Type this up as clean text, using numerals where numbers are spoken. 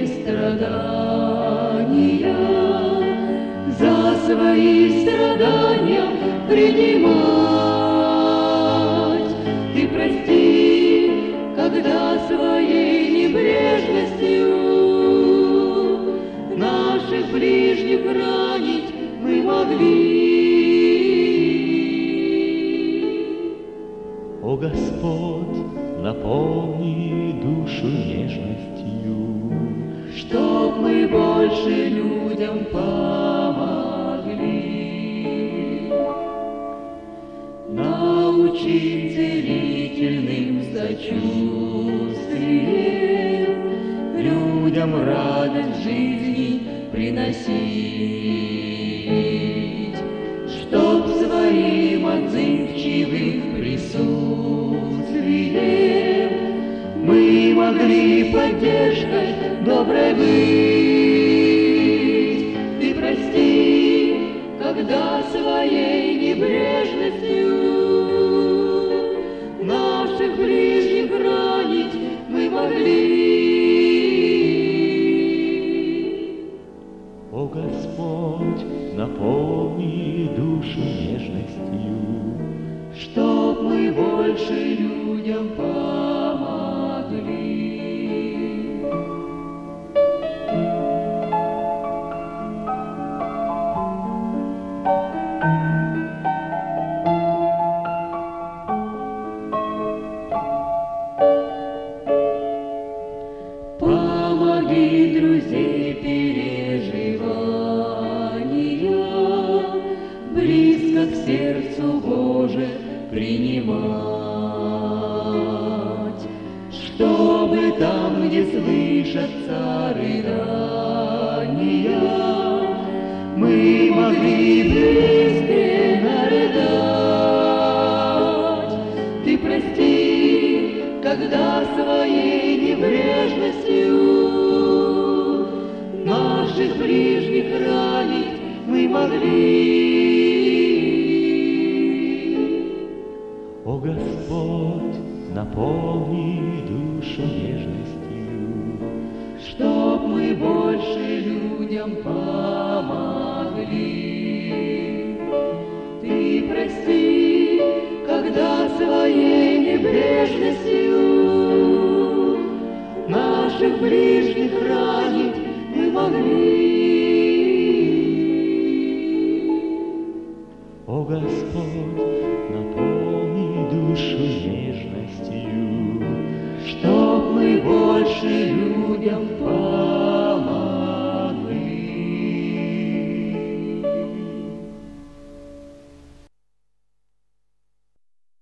страдания, за свои страдания принимать. Ты прости, когда своей небрежностью наших ближних ранить мы могли. О Господь, наполни душу нежностью, чтоб мы больше людям помогли. Научи целительным сочувствием людям радость жизни приносить, чтоб своим отзывчивым присутствием мы могли поддержкой доброй быть. Ты прости, когда своей небрежностью наших ближних ранить мы могли. О Господь, наполни душу нежностью, чтоб мы больше людям помогли. Помоги друзей переживания близко к сердцу Боже принимать, чтобы там, где слышатся рыдания, мы могли быстрее рыдать. Ты прости, когда своей небрежностью наших ближних ранить мы могли. О Господь, наполни душу нежностью, чтоб мы больше людям помогли. Ты прости, когда своей небрежностью наших ближних ранить мы могли. О Господь, наполни душу нежностью, Чтоб мы больше людям помогли.